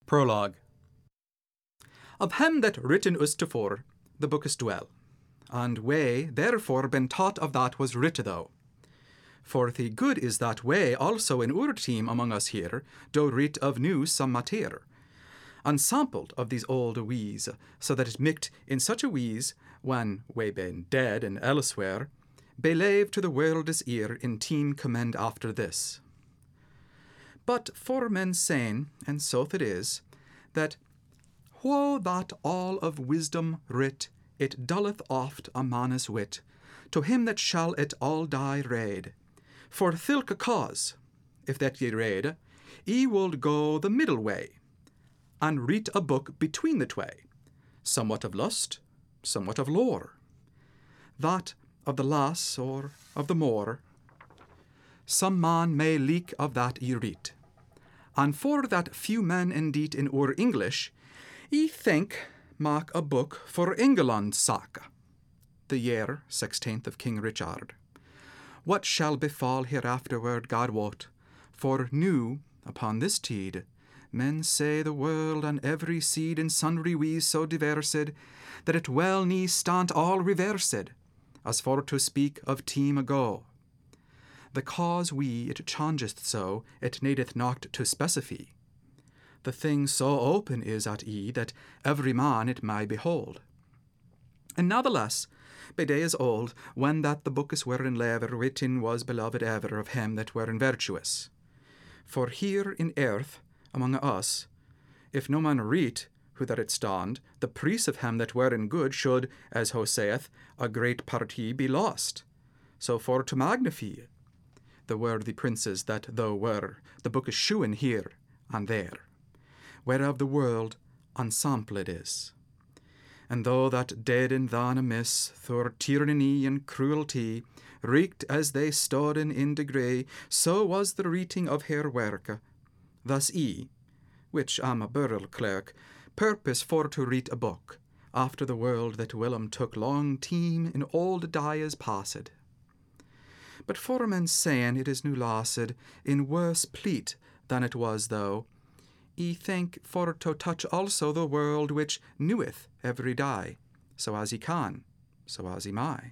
Prologue. Of him that written us to fore, the book is dwell, and we therefore been taught of that was writ though. For the good is that we also in our team among us here do writ of new some matter, and sampled of these old wees, so that it micht in such a wees, when we been dead and elsewhere, belave to the world's ear in team commend after this. But for men saying, and so it is, that who that all of wisdom writ, it dulleth oft a man's wit, to him that shall it all die read. For thilke cause, if that ye read, ye wold go the middle way, and read a book between the tway, somewhat of lust, somewhat of lore, that of the lass or of the more, some man may leak of that ye read. And for that few men indeed in our English, ye think mak a book for England's sake, the year 16th of King Richard. What shall befall hereafterward God wot, for new upon this tide, men say the world and every seed in sundry wees so diversed, that it well nee stant all reversed, as for to speak of team ago. The cause we it changeth so, it needeth not to specify. The thing so open is at ye, that every man it may behold. And natheless, by days old, when that the bookes wherein lever written was beloved ever of him that were virtuous. For here in earth, among us, if no man read who that it stand, the priest of him that were in good should, as ho saith, a great party be lost. So for to magnify the worthy princes that though were, the book is shewen here and there, whereof the world unsampled is. And though that dead and than amiss, through tyranny and cruelty, reeked as they stoden in degree, so was the reading of her work. Thus I, which am a burial clerk, purpose for to read a book, after the world that Willem took long time in old days passed. But for men saying it is new lasted, in worse pleat than it was though, I think for to touch also the world which kneweth every day, so as he can, so as he may.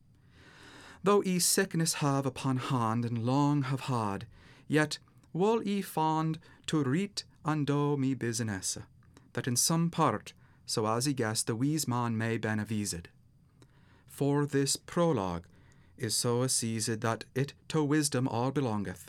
Though I sickness have upon hand and long have had, yet will I fond to read and do me business, that in some part, so as I guess the wise man may ben avised. For this prologue is so assized that it to wisdom all belongeth.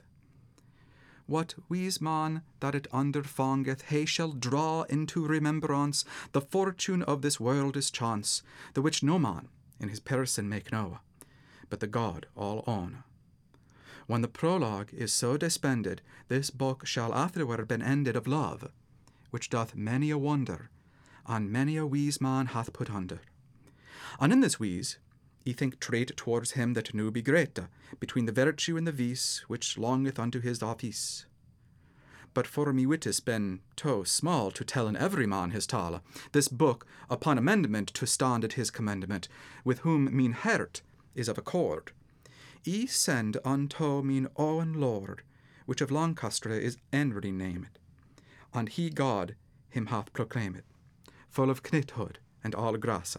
What wise man that it underfangeth, he shall draw into remembrance the fortune of this world's chance, the which no man in his person make know, but the God all own. When the prologue is so dispended, this book shall afterward been ended of love, which doth many a wonder, and many a wise man hath put under. And in this wise, I think trait towards him that knew be great, between the virtue and the vice, which longeth unto his office. But for me wittis been too small to tell in every man his tale, this book upon amendment to stand at his commandment, with whom mine heart is of accord. I send unto mine own Lord, which of Lancaster is Henry named, and he God him hath proclaimed, full of knighthood and all grace.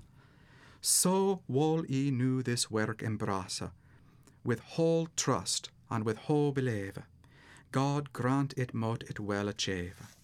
So will I knew this work embrace, with whole trust and with whole belief. God grant it mote it well achieve.